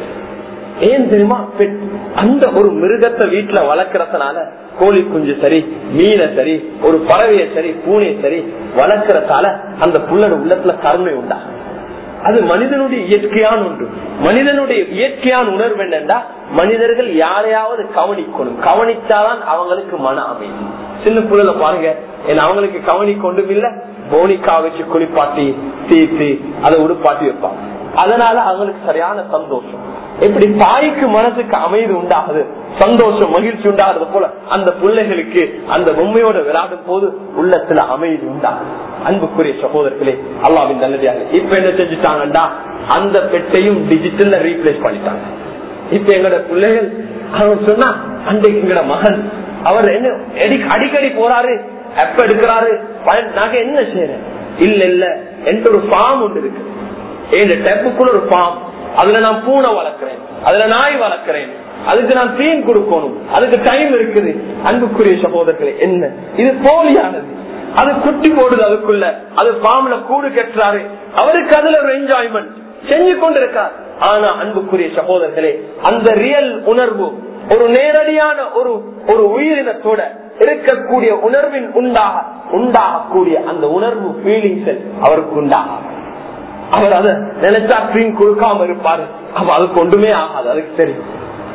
ஏன் தெரியுமா? பெட் அந்த ஒரு மிருகத்தை வீட்டுல வளர்க்கறதுனால கோழி குஞ்சு சரி, மீனை சரி, ஒரு பறவையை சரி, பூனையை சரி வளர்க்கறதால அந்த புள்ளோட உள்ளத்துல கருணை உண்டா. அது மனிதனுடைய இயற்கையான ஒன்று. மனிதனுடைய இயற்கையான உணர்வு என்னன்னா, மனிதர்கள் யாரையாவது கவனிக்கணும், கவனிச்சாதான் அவங்களுக்கு மன அமைதி. சின்ன புள்ளல பாருங்க, அவங்களுக்கு கவனிக்க ஒன்றும் இல்ல, போனிக்கா வச்சு குளிப்பாட்டி தீர்த்து அதை உடுப்பாட்டி வைப்பாங்க. அதனால அவங்களுக்கு சரியான சந்தோஷம். எப்படி தாய்க்கு மனசுக்கு அமைதி உண்டாகுது, சந்தோஷம் மகிழ்ச்சி உண்டாகிறது போல அந்த பிள்ளைகளுக்கு அந்த பொம்மையோட விளையாடும் போது உள்ளத்துல அமைதி உண்டாகுது. அன்புக்குரிய சகோதரர்களே, அல்லாஹ்வின் நல்லடியார்களே, இப்ப என்ன செஞ்சுட்டாங்கடா, அந்த பெட்டையும் டிஜிட்டல்ல ரீப்ளேஸ் பண்ணிட்டாங்க. இப்ப எங்களோட பிள்ளைகள் அவன் சொன்னா, அன்றைக்கு எங்களோட மகன் அவர் என்ன அடிக்கடி போறாரு, எப்ப எடுக்கிறாரு, நாங்க என்ன செய்யறேன் இல்ல இல்ல என்ற ஒரு ஃபார்ம் ஒன்று இருக்கு. என் டெப்புக்குள்ள ஒரு ஃபார்ம், அதுல நான் பூனை வளர்க்கிறேன், அதுல நாய் வளர்க்கிறேன், அதுக்கு நான் தீன் கொடுக்கணும், அதுக்கு டைம் இருக்குது. அன்புக்குரிய சகோதரர்களே, என்ன இது போலியானது. அது குட்டி போடுது, அதுக்குள்ள அது ஃபார்ம்ல கூடு கட்டுறாரு, அவருக்கு அதுல ஒரு என்ஜாய்மெண்ட் செஞ்சு கொண்டிருக்கார். ஆனா அன்புக்குரிய சகோதரர்களே, அந்த ரியல் உணர்வு ஒரு நேரடியான ஒரு ஒரு உயிரினத்தோட இருக்கக்கூடிய உணர்வின் உண்டாக உண்டாகக்கூடிய அந்த உணர்வு ஃபீலிங்ஸ் அவருக்கு உண்டாக, அவர் அதை நினைச்சா ட்ரீம் கொடுக்காம இருப்பாரு. அப்ப அதுக்கு ஒன்றுமே ஆகாது, அதுக்கு தெரியும்.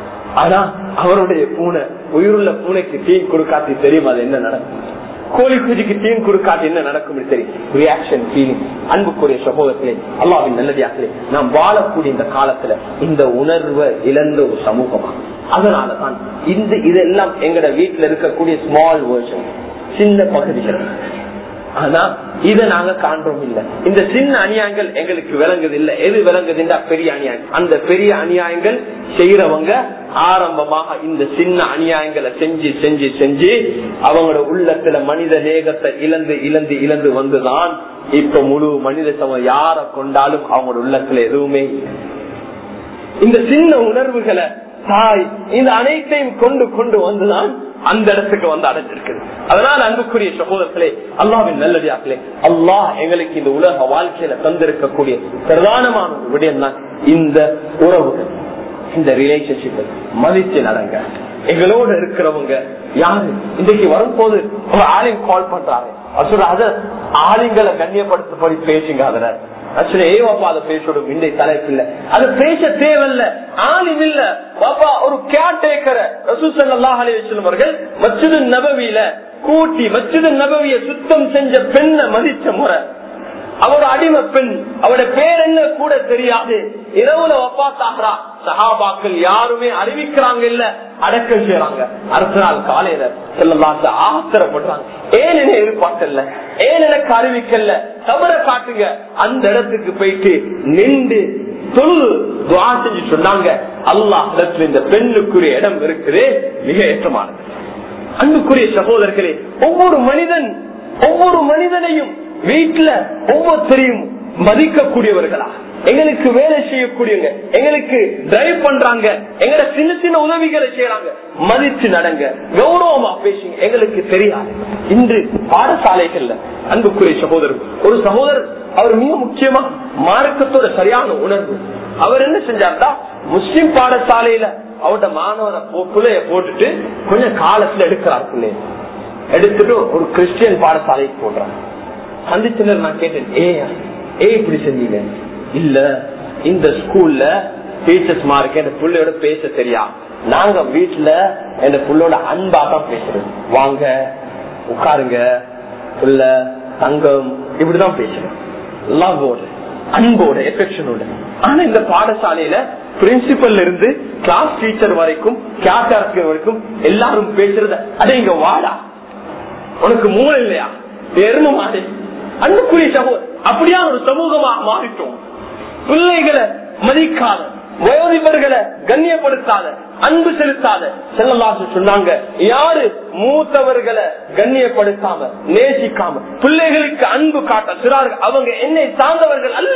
ஆனா அவருடைய பூனை, உயிருள்ள பூனைக்கு டீம் கொடுக்காட்டி தெரியும் அது என்ன நடக்கும், கோழி குஞ்சுக்கு டீம் கொடுக்காட்டி என்ன நடக்கும் தெரியும். Reaction feeling. அன்புக்குரிய சகோதரர்களே, அல்லாஹ்வின் நல்லடியார்களே, நாம் வாழக்கூடிய இந்த காலத்துல இந்த உணர்வை இழந்த ஒரு சமூகமா. அதனாலதான் இந்த இதெல்லாம் எங்கட வீட்டுல இருக்கக்கூடிய ஸ்மால் வேர்ஷன், சின்ன பகுதிகள். ஆனா இதை நாங்க காண்றோம் இல்ல. இந்த சின்ன அநியாயங்கள் எங்களுக்கு விளங்குது இல்ல. எது விளங்குதுன்னா பெரிய அநியாயம். அந்த பெரிய அநியாயங்கள் செய்யறவங்க ஆரம்பமாக இந்த சின்ன அநியாயங்களை செஞ்சு செஞ்சு செஞ்சு அவங்களோட உள்ளத்துல மனித நேகத்தை இழந்து இழந்து இழந்து வந்துதான் இப்ப முழு மனித சமூகம் யார கொண்டாலும் அவங்களோட உள்ளத்துல எதுவுமே இந்த சின்ன உணர்வுகளை தாய் இந்த அனைத்தையும் கொண்டு கொண்டு வந்துதான் அந்த இடத்துக்கு வந்து அடைஞ்சிருக்குது. அதனால அன்புக்குரிய சகோதரர்களே, அல்லாஹ்வின் நல்லடியார்களே, அல்லாஹ் எங்களுக்கு இந்த உலக வாழ்க்கையில தந்திருக்கக்கூடிய பிரதானமான ஒரு விடயம் தான் இந்த உறவுகள், இந்த ரிலேஷன்ஷிப். மதிச்சு நடங்க. எங்களோட இருக்கிறவங்க யாரு இன்றைக்கு வரும்போது ஒரு ஆலிம் கால் பண்றாங்க, அத ஆலிங்களை கண்ணியப்படுத்தபடி பேசுங்க. அதனால பேசணும் இந்த தலைப்பு இல்ல, அது பேச தேவையில்ல. ஆலிம் இல்ல பாப்பா, ஒரு கேர்டேக்கரை ரசூல் ஸல்லல்லாஹு அலைஹி வஸல்லம் அவர்கள் மஸ்ஜிது நபவியில கூட்டி மஸ்ஜிது நபவிய சுத்தம் செஞ்ச பெண்ணை மதிச்ச முறை. அவர் அடிமை பெண், அவருடைய பேர் என்ன கூட தெரியாது. இரவுல வஃபாத்தாகிறா, சஹாபாக்கள் யாருமே அறிவிக்கிறாங்க இல்ல, அடக்கம் செய்யறாங்க. அடுத்த நாள் காலையில ஸல்லல்லாஹு ஆச்சரியப்படுறாங்க, ஏன் என்ன எதிர்பார்க்கல, ஏன் எனக்கு அறிவிக்கல, தவற காட்டுங்க. அந்த இடத்துக்கு போயிட்டு நின்று தொழு துஆ செஞ்சு சொன்னாங்க, அல்லாஹ் இந்த பெண்ணுக்குரிய இடம் இருக்குது, மிக ஏற்றமானது. அன்புக்குரிய சகோதரர்களே, ஒவ்வொரு மனிதன் ஒவ்வொரு மனிதனையும் வீட்டுல ஒவ்வொருத்தரையும் மதிக்கக்கூடியவர்களா, எங்களுக்கு வேலை செய்யக்கூடியவங்க, எங்களுக்கு டிரைவ் பண்றாங்க, எங்களை சின்ன சின்ன உதவிகளை செய்யறாங்க, மதிச்சு நடங்க, கௌரவமா பேசுங்க. எங்களுக்கு தெரியாது. இன்று பாடசாலைகள்ல அன்புக்குரிய சகோதரர், ஒரு சகோதரர் அவர் மிக முக்கியமா மார்க்கத்தோட சரியான உணர்வு. அவர் என்ன செஞ்சார்டா, முஸ்லிம் பாடசாலையில அவரோட மாணவரை பிள்ளைய போட்டுட்டு கொஞ்சம் காலத்துல எடுக்கிறார். பிள்ளைய எடுத்துட்டு ஒரு கிறிஸ்டியன் பாடசாலைக்கு போடுறாங்க. சந்திச்சனர் நான் கேட்டேன், ஏ ஏ இப்படி செஞ்சீங்க? இல்ல, இந்த ஸ்கூல்ல டீச்சர்ஸ் மார்க்கு என் பிள்ளையோட பேச தெரியா, நாங்க வீட்டுல என் பிள்ளோட அன்பா தான் பேசுறோம், வாங்க உட்காருங்க புள்ள தங்கம் இப்படிதான் பேசுறோம், லவ்வோட அன்போட எஃபெக்ஷனோட. ஆனா இந்த பாடசாலையில பிரின்சிபல் இருந்து கிளாஸ் டீச்சர் வரைக்கும் கிளாஸ் வரைக்கும் எல்லாரும் பேசுறத, அட இங்க வாடா, உனக்கு மூளை இல்லையா, எரும மாட்டே. அன்புக்குரிய சகோதரர், அப்படியா ஒரு சமூகமாக மாறிட்டோம். பிள்ளைகளை மதிக்காத, வயோதிபர்களை கண்ணியப்படுத்தாத, அன்பு செலுத்தாத. ஸல்லல்லாஹு சொன்னாங்க, யாரு மூத்தவர்களை கண்ணியப்படுத்தாம நேசிக்காம பிள்ளைகளுக்கு அன்பு காட்ட சிறார்கள், அவங்க என்னை சார்ந்தவர்கள் அல்ல,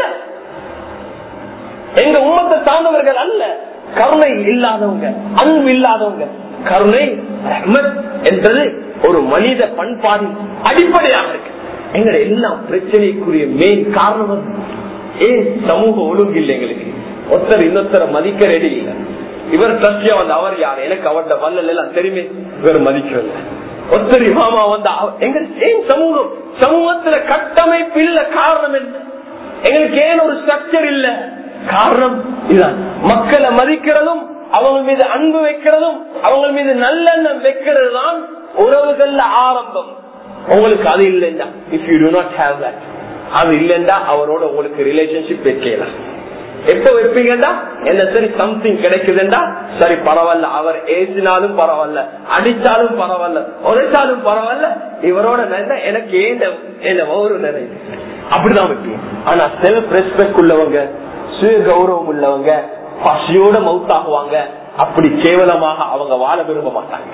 எங்க உம்மத்தை சார்ந்தவர்கள் அல்ல. கருணை இல்லாதவங்க, அன்பு இல்லாதவங்க. கருணை ரஹ்மத் என்பது ஒரு மனித பண்பாடின் அடிப்படையாக இருக்கு. எங்களை எல்லாம் பிரச்சனைக்குரிய மெயின் காரணம் ஏன் சமூக ஒழுங்கு இல்லை. எங்களுக்கு ஒருத்தர் இன்னொருத்தர மதிக்க ரெடி இல்லை. இவர் ட்ரஸ்டியா வந்து அவர் யாரு, எனக்கு அவரோட வல்லல் எல்லாம் தெரியுமே, இவர் மதிக்கிறது. ஒருத்தர் இமாமா வந்து எங்க ஏன் சமூகம் சமூகத்துல கட்டமைப்பு இல்ல, காரணம் என்ன? எங்களுக்கு ஏன் ஒரு ஸ்ட்ரக்சர் இல்ல? காரணம் இதுதான். மக்களை மதிக்கிறதும் அவங்க மீது அன்பு வைக்கிறதும் அவங்க மீது நல்லெண்ணம் வைக்கிறது தான் உறவுகள்ல ஆரம்பம். உங்களுக்கு அது இல்லைண்டா, if you do not have that, அது இல்லைண்டா அவரோட உங்களுக்கு ரிலேஷன்ஷிப் வைக்கலாம். எப்ப வைப்பீங்கடா, என்ன சரி சம்திங் கிடைக்குதுண்டா சரி பரவாயில்ல, அவர் ஏசினாலும் பரவாயில்ல, அடிச்சாலும் பரவாயில்ல, உரைச்சாலும் பரவாயில்ல, இவரோட எனக்கு ஏன் ஒரு நிறைய அப்படிதான் வைப்பீங்க. ஆனா செல்ஃப் ரெஸ்பெக்ட் உள்ளவங்க, சுய கௌரவம் உள்ளவங்க பசியோட மவுத்தாகுவாங்க. அப்படி கேவலமாக அவங்க வாழ விரும்ப மாட்டாங்க,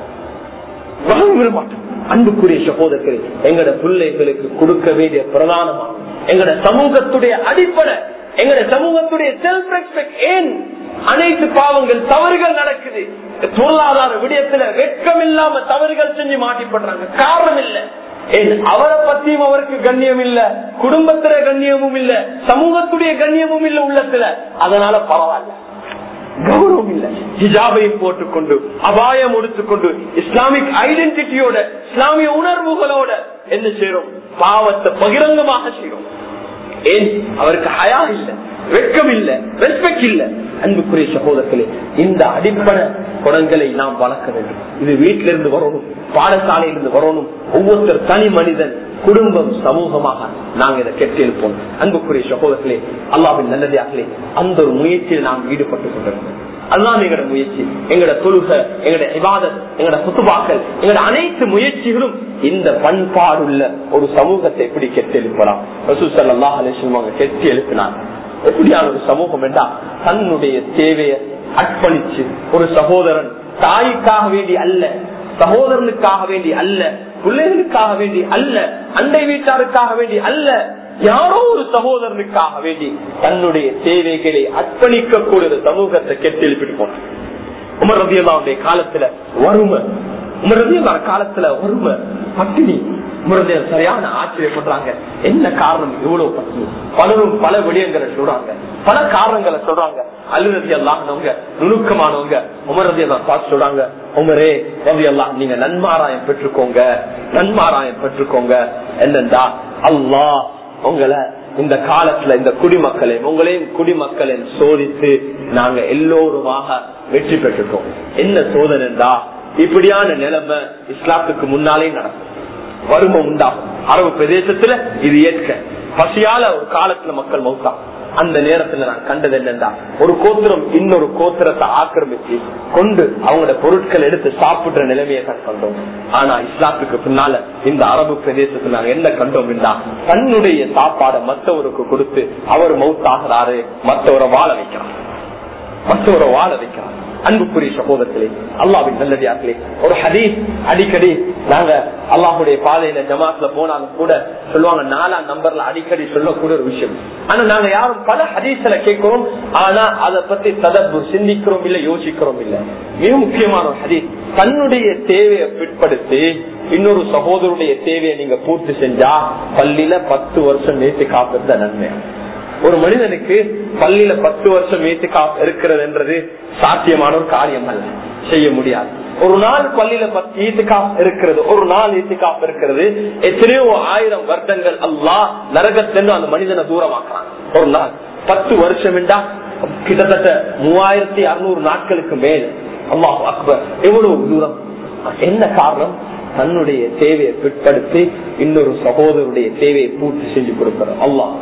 வாழ விரும்ப மாட்டாங்க. அன்புக்குரிய சகோதரர்களே, எங்கட பிள்ளைகளுக்கு கொடுக்க வேண்டிய பிரதானமா எங்கட சமூகத்துடைய அடிப்படை, எங்கட சமூகத்துடைய செல்ஃப் ரெஸ்பெக்ட். ஏன் அனைத்து பாவங்கள் தவறுகள் நடக்குது? பொருளாதார விடயத்துல வெட்கம் இல்லாம தவறுகள் செஞ்சு மாட்டிப்படுறாங்க. காரணம் இல்ல, அவரை பத்தியும் அவருக்கு கண்ணியம் இல்ல, குடும்பத்துல கண்ணியமும் இல்ல, சமூகத்துடைய கண்ணியமும் இல்ல உள்ளத்துல. அதனால பரவாயில்ல, கௌரவம் இல்ல. ஹிஜாபையும் போட்டுக்கொண்டு, அபாயம் உடுத்துக்கொண்டு, இஸ்லாமிக் ஐடென்டிட்டியோட, இஸ்லாமிய உணர்வுகளோட என்ன செய்யறோம்? பாவத்தை பகிரங்கமாக செய்யறோம். ஏன்? அவருக்கு ஹயா இல்ல, வெட்கம் இல்ல, ரெஸ்பெக்ட் இல்ல. அன்புக்குரிய சகோதரர்களே, இந்த அடிப்படை குணங்களை நாம் வளர்க்க வேண்டும். இது வீட்டிலிருந்து வரணும், பாடசாலையிலிருந்து வரணும். ஒவ்வொருத்தர் தனி மனிதன், குடும்பம், சமூகமாக நாங்க இதை கெட்டிருப்போம். அன்புக்குரிய சகோதரர்களே, அல்லாஹ்வின் நல்லடியார்களே, அந்த ஒரு முயற்சியில் நாம் ஈடுபட்டுக் கொண்டிருக்கோம். அதுதான் எங்களோட முயற்சி. எங்களோட தொழுகை, எங்களோட இபாதத், எங்களோட குத்துபாக்கள், எங்களோட அனைத்து முயற்சிகளும் இந்த பண்பாடுள்ள ஒரு சமூகத்தை எப்படி கெட்டி எழுப்பலாம். ரசூல் ஸல்லல்லாஹு அலைஹி வஸல்லம் கெட்டி எழுப்பினார். எப்படியான ஒரு சமூகம் என்றா, தன்னுடைய தேவையை அர்ப்பணிச்சு, ஒரு சகோதரன் தாய்க்காக வேண்டி அல்ல, சகோதரனுக்காக வேண்டி அல்ல, பிள்ளைகளுக்காக வேண்டி அல்ல, அண்டை வீட்டாருக்காக வேண்டி அல்ல, யாரோ ஒரு சகோதரனுக்காக வேண்டி தன்னுடைய தேவைகளை அர்ப்பணிக்கக்கூடிய சமூகத்தை கெட்டி எழுப்பிட்டு போனார். உமர் ரலியல்லாஹு அன்ஹு காலத்துல வறுமை, உமரதே வர காலத்துல ஒருமை பட்டினி உமரதே சரியான ஆச்சரியப்படுறாங்க. என்ன காரணம் இவ்வளவு பட்டினி? பலரும் பல விடயங்களை சொல்றாங்க, பல காரணங்களை சொல்றாங்க. அலுவலி அல்லாஹ்னவங்க நுணுக்கமானவங்க உமரதே பார்த்து சொல்றாங்க, உமரே ரவி அல்லா நீங்க நன்மாராயம் பெற்றுக்கோங்க, நன்மாராயம் பெற்றுக்கோங்க. என்னண்டா அல்லாஹ் உங்களை இந்த காலத்துல இந்த குடிமக்களை உங்களையும் குடிமக்களையும் சோதித்து நாங்க எல்லோருமாக வெற்றி பெற்றுட்டோம். என்ன சோதனைண்டா இப்படியான நிலைமை இஸ்லாத்துக்கு முன்னாலே நடக்கும். வறுமை உண்டாகும். அரபு பிரதேசத்துல இது ஏற்க பசியால ஒரு காலத்துல மக்கள் மௌத்தா. அந்த நேரத்துல நான் கண்டது என்னன்னா ஒரு கோத்திரம் இன்னொரு கோத்திரத்தை ஆக்கிரமிச்சு கொண்டு அவங்களோட பொருட்கள் எடுத்து சாப்பிடுற நிலைமையை தான் கண்டோம். ஆனா இஸ்லாத்துக்கு பின்னால இந்த அரபு பிரதேசத்துல நாங்க என்ன கண்டோம் என்றா தன்னுடைய சாப்பாடை மற்றவருக்கு கொடுத்து அவர் மௌத்தாகிறாரு, மற்றவரை வாழ வைக்கிறார், மற்றவரை வாழ வைக்கிறார். அன்புக்குரிய சகோதரர்களே, அல்லாஹ்வின் நல்லடியார்களே, ஒரு ஹதீஸ் அடிக்கடி நாங்க அல்லாஹுடைய பாதையில ஜமாத்ல போனாலும் கூட சொல்லுவாங்க, நாலாம் நம்பர்ல அடிக்கடி சொல்லக்கூடிய ஒரு விஷயம். ஆனா நாங்க யாரும் பல ஹதீஸ்ல கேட்கிறோம், ஆனா அதை பத்தி ததப்பு சிந்திக்கிறோம் இல்ல, யோசிக்கிறோம் இல்ல. மிக முக்கியமான ஒரு ஹதீஸ், தன்னுடைய தேவையை பிற்படுத்தி இன்னொரு சகோதரருடைய தேவையை நீங்க பூர்த்தி செஞ்சா பள்ளியில பத்து வருஷம் நேற்று காப்பிருந்த நன்மை. ஒரு மனிதனுக்கு பள்ளியில பத்து வருஷம் ஏத்துக்கா இருக்கிறது சாத்தியமான ஒரு காரியம் அல்ல, செய்ய முடியாது. ஒரு நாள் பள்ளியில ஈத்துக்கா இருக்கிறது, ஒரு நாள் ஈத்துக்கா இருக்கிறது, எத்தனையோ ஆயிரம் வருடங்கள் அல்லாஹ் நரகத்திலிருந்து அந்த மனிதனை தூரமாக்குறான். ஒரு நாள் பத்து வருஷம் என்றா கிட்டத்தட்ட மூவாயிரத்தி அறுநூறு நாட்களுக்கு மேல். அல்லாஹ் அக்பர், எவ்வளவு தூரம்! என்ன காரணம்? தன்னுடைய தேவையை பிற்படுத்தி இன்னொரு சகோதரருடைய தேவையை பூர்த்தி செஞ்சு கொடுக்கிறார் அல்லாஹ்.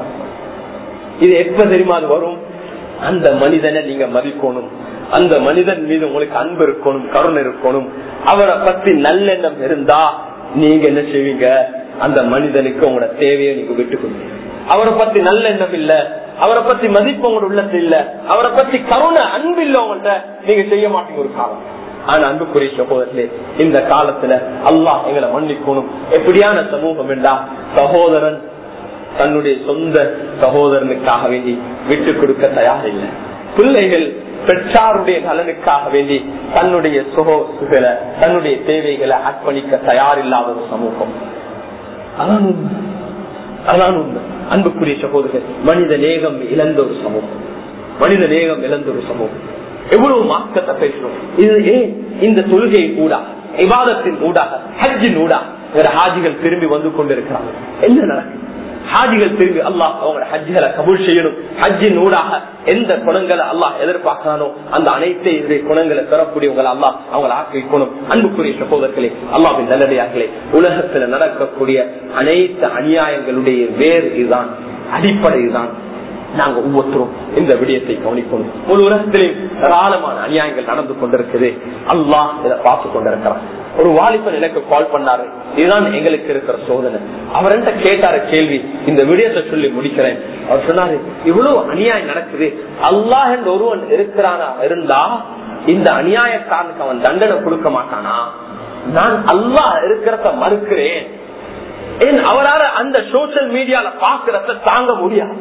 இது எப்ப தெரியுமா அது வரும்? அந்த மனிதனை நீங்க மதிக்கணும், அந்த மனிதன் மீது உங்களுக்கு அன்பு இருக்கணும், கருணை இருக்கணும். அவரை பத்தி நல்லெண்ணம் இருந்தா நீங்க என்ன செய்வீங்க? அந்த மனிதனுக்கு உங்களோட தேவையை நீங்க விட்டுக்கணும். அவரை பத்தி நல்லெண்ணம் இல்ல, அவரை பத்தி மதிப்பு உங்களோட உள்ளத்துல இல்ல, அவரை பத்தி கருணை அன்பு இல்ல உங்கள்ட்ட, நீங்க செய்ய மாட்டீங்க ஒரு காலம். ஆனா அன்புக்குரிய சகோதரர்களே, இந்த காலத்துல அல்லாஹ் எங்களை மன்னிக்கணும். எப்படியான சமூகம் என்றா சகோதரன் தன்னுடைய சொந்த சகோதரனுக்காக வேண்டி விட்டு கொடுக்க தயார் இல்லை. பிள்ளைகள் பெற்றாருடைய நலனுக்காக வேண்டி தன்னுடைய சுகங்களை தன்னுடைய தேவைகளை அர்ப்பணிக்க தயாரில்லாத ஒரு சமூகம். அதான் உண்மை, அதான் உண்மை. அன்புக்குரிய சகோதரர்கள், மனித நேகம் இழந்த ஒரு சமூகம், மனித நேகம் இழந்த ஒரு சமூகம். எவ்வளவு மார்க்கத்தை பேசணும். இது ஏன் இந்த தொழுகை கூட இபாதத்தின் ஊடாக ஹஜ்ஜின் ஊடாக ஹாஜிகள் திரும்பி வந்து கொண்டிருக்கிறாங்க. என்ன நடக்குது? ஹாஜிகள் திரும்பி அல்லாஹ் அவங்க ஹஜ்ஜிகளை கபூல் செய்யணும். ஹஜ்ஜின் ஊடாக எந்த குணங்களை அல்லாஹ் எதிர்பார்க்கிறானோ அந்த அனைத்து குணங்களை பெறக்கூடியவங்களை அல்லாஹ் அவங்களை ஆக்கிக்கணும். அன்புக்குரிய சகோதரர்களே, அல்லாஹ்வின் நல்லடியார்களே, உலகத்துல நடக்கக்கூடிய அனைத்து அநியாயங்களுடைய வேர் இதுதான், அடிப்படை இதுதான். நாங்க ஒவ்வொருத்தரும் இந்த விடயத்தை கவனிக்கணும். ஒரு உலகத்திலே ஏராளமான அநியாயங்கள் நடந்து கொண்டிருக்குது. அல்லாஹ் இதை பார்த்து கொண்டிருக்கிறான். ஒரு வாலிபன் எனக்கு கால் பண்ணாரு, இதுதான் எங்களுக்கு இருக்கிற சோதனை. அவர் என்கிட்ட கேட்டாரு கேள்வி, இந்த விடயத்தை சொல்லி முடிக்கிறேன். அவர் சொன்னாரு, இவ்வளவு அநியாயம் நடக்குது, அல்லாஹ் என்ற ஒருவன் இருக்கிறானா இருந்தா இந்த அநியாயக்காரனுக்கு அவன் தண்டனை கொடுக்க மாட்டானா? நான் அல்லாஹ் இருக்கிறத மறுக்கிறேன். ஏன் அவரால் அந்த சோசியல் மீடியால பாக்குறத தாங்க முடியாது.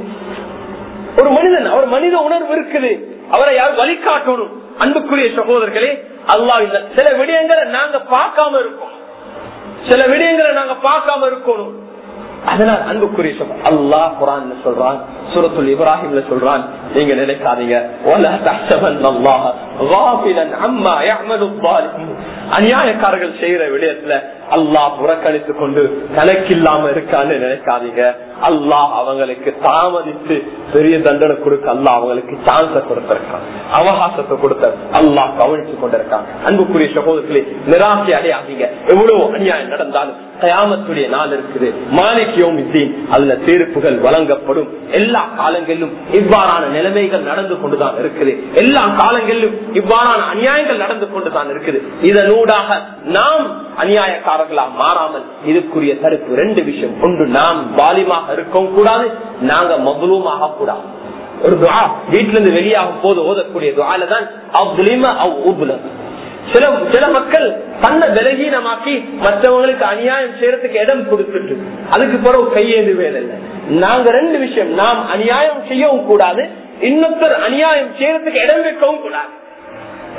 ஒரு மனிதன், அவர் மனித உணர்வு இருக்குது, அவரை யார் வழிகாட்டணும். அன்புக்குரிய சகோதரர்களே, அல்லாஹ் இல்ல சில விடயங்களை நாங்க பார்க்காம இருக்கோம், சில விடயங்களை நாங்க பார்க்காம இருக்கணும். அதனால் அன்புக்குரிய சகோதரர், அல்லாஹ் குர்ஆன்ல சொல்றான், சூரத்துல் இப்ராஹிம்ல சொல்றான், நீங்க நினைக்காதீங்க வலா தஹ்சபன்னல்லாஹ காஃபிலன் அம்மா யஅமலு ஸாலிஹூன், அநியாயக்காரர்கள் செய்யற விடயத்துல அல்லாஹ் புறக்கணித்துக் கொண்டு கணக்கில்லாம இருக்கான்னு நினைக்காதீங்க. அல்லாஹ் அவங்களுக்கு தாமதித்து பெரிய தண்டனை கொடுக்க அல்லாஹ் அவங்களுக்கு சான்ஸ கொடுத்திருக்கான், அவகாசத்தை கொடுத்த அல்லாஹ் கவனித்துக் கொண்டிருக்காங்க. அன்புக்குரிய சகோதரர்களே, நிராசை அடையாதீங்க. எவ்வளவு அநியாயம் நடந்தாலும் கயாமத்துடைய நாள் இருக்குது, மாலிக் யௌமித்தீன், அதுல தீர்ப்புகள் வழங்கப்படும். எல்லா காலங்களிலும் இவ்வாறான நிலைமைகள் நடந்து கொண்டுதான் இருக்குது, எல்லா காலங்களிலும் இவ்வாறான அநியாயங்கள் நடந்து கொண்டுதான் இருக்குது. இதனூடாக நாம் அநியாயக்காரர்களா மாறாமல் இதுக்குரிய தடுப்பு ரெண்டு விஷயம். ஒன்று, நாம் வாலிமாக இருக்கவும் கூடாது, நாங்க மக்லூமாக கூடாது. ஒரு துஆ வீட்டில இருந்து வெளியாகும் போது ஓதக்கூடிய துஆல தான் அவ்லிம அவ் உப்லம். சில சில மக்கள் தன்னை பலகீனமாக்கி மற்றவங்களுக்கு அநியாயம் செய்யறதுக்கு இடம் கொடுத்துட்டு அதுக்கு பிறகு கையேந்து வேலை. நாங்க ரெண்டு விஷயம், நாம் அநியாயம் செய்யவும் கூடாது, இன்னொருத்தர் அநியாயம் செய்யறதுக்கு இடம் வைக்கவும் கூடாது.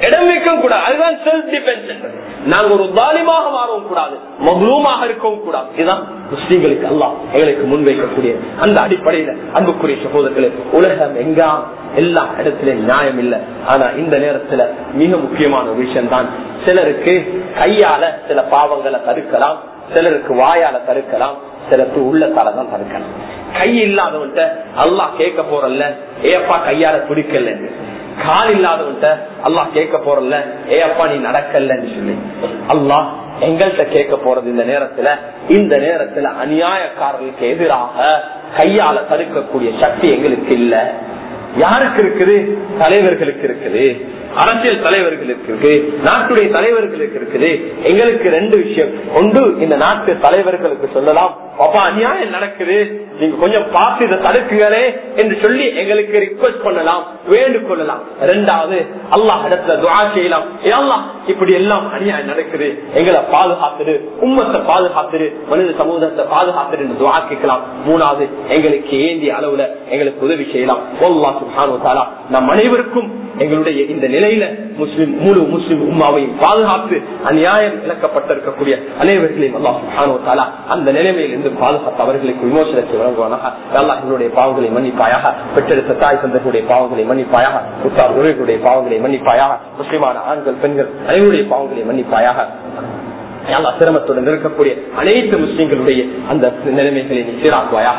இடம் வைக்க கூடாது. அதுதான் செல்ஃப் டிபெண்டன்ட். நாங்க ஒரு தாலிமாக மாறவும் கூடாது, மக்லூமாக இருக்கவும் கூடாது. இதுதான் முஸ்லீம்களுக்கு அல்லாஹ் எங்களுக்கு முன்வைக்கக்கூடிய அந்த அடிப்படையில அன்புக்குரிய சகோதரர்களே, உலகம் எங்கா எல்லா இடத்திலும் நியாயம் இல்லை. ஆனா இந்த நேரத்துல மிக முக்கியமான ஒரு விஷயம் தான், சிலருக்கு கையால சில பாவங்களை தடுக்கலாம், சிலருக்கு வாயால தடுக்கலாம், சிலருக்கு உள்ளத்தால தான் தடுக்கலாம். கை இல்லாதவன்ட்ட அல்லாஹ் கேட்க போறல்ல ஏப்பா கையால துடிக்கல, கால் இல்லாதவன்ட்ட அல்லாஹ் கேட்க போறல்ல ஏப்பா நீ நடக்கலன்னு சொல்லி அல்லாஹ் எங்கள்கிட்ட கேட்க போறது. இந்த நேரத்துல இந்த நேரத்துல அநியாயக்காரர்களுக்கு எதிராக கையால தடுக்கக்கூடிய சக்தி எங்களுக்கு இல்ல. யாருக்கு இருக்குது? தலைவர்களுக்கு இருக்குது, அரசியல் தலைவர்களுக்கு இருக்கு, நாட்டுடைய தலைவர்களுக்கு இருக்குது. எங்களுக்கு ரெண்டு விஷயம். ஒன்று, இந்த நாட்டு தலைவர்களுக்கு சொல்லலாம், பாப்பா அநியாயம் நடக்குது, நீங்க கொஞ்சம் பார்த்து இதை தடுக்குங்களே என்று சொல்லி எங்களுக்கு ரிக்வெஸ்ட் பண்ணலாம், வேண்டுக் கொள்ளலாம். இரண்டாவது, அல்லாஹ் இடத்துல துஆ செய்யலாம், ஏ அல்லாஹ் இப்படி எல்லாம் அநியாயம் நடக்குது, எங்களை பாதுகாத்துடு, உம்மத்தை பாதுகாத்துடு, மனித சமூகத்தை பாதுகாத்துடு என்று துஆ கேட்கலாம். மூணாவது, எங்களுக்கு ஏந்திய அளவுல எங்களுக்கு உதவி செய்யலாம். அல்லாஹ் சுப்ஹானஹு வ தஆலா நம் அனைவருக்கும் எங்களுடைய இந்த நிலையில முஸ்லிம் முழு முஸ்லிம் உம்மாவையும் பாதுகாத்து அநியாயம் இழக்கப்பட்டிருக்கக்கூடிய அனைவர்களையும் அல்லாஹ் சுப்ஹானஹு வ தஆலா அந்த நிலைமையில் இருந்து பாதுகாத்து அவர்களுக்கு விமோசனத்தை வழங்குவானாக. அல்லாஹ் எங்களுடைய பாவங்களை மன்னிப்பாயாக, பெற்றெடுத்த தாய் தந்தைகளுடைய பாவங்களை மன்னிப்பாயாக, உற்றார் உறவினர்களுடைய பாவங்களை மன்னிப்பாயாக, முஸ்லிமான ஆண்கள் பெண்கள் அனைவருடைய பாவங்களை மன்னிப்பாயாக. அல்லாஹ் சிரமத்துடன் இருக்கக்கூடிய அனைத்து முஸ்லிம்களுடைய அந்த நிலைமைகளை சீராக்குவாயாக.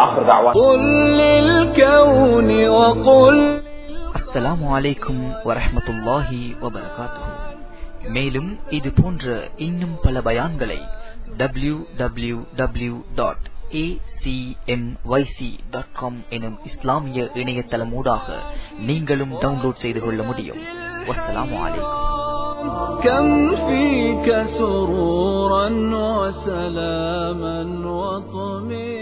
அஸ்ஸலாமு அலைக்கும் வரஹ்மத்துல்லாஹி வபரகாத்துஹு. மேலும் இது போன்ற இன்னும் பல பயான்களை W W W dot A C M Y C dot com எனும் இஸ்லாமிய இணையதளம் ஊடாக நீங்களும் டவுன்லோட் செய்து கொள்ள முடியும். வஸ்ஸலாமு அலைக்கும். كم فيك سرورا وسلاما وطمئنا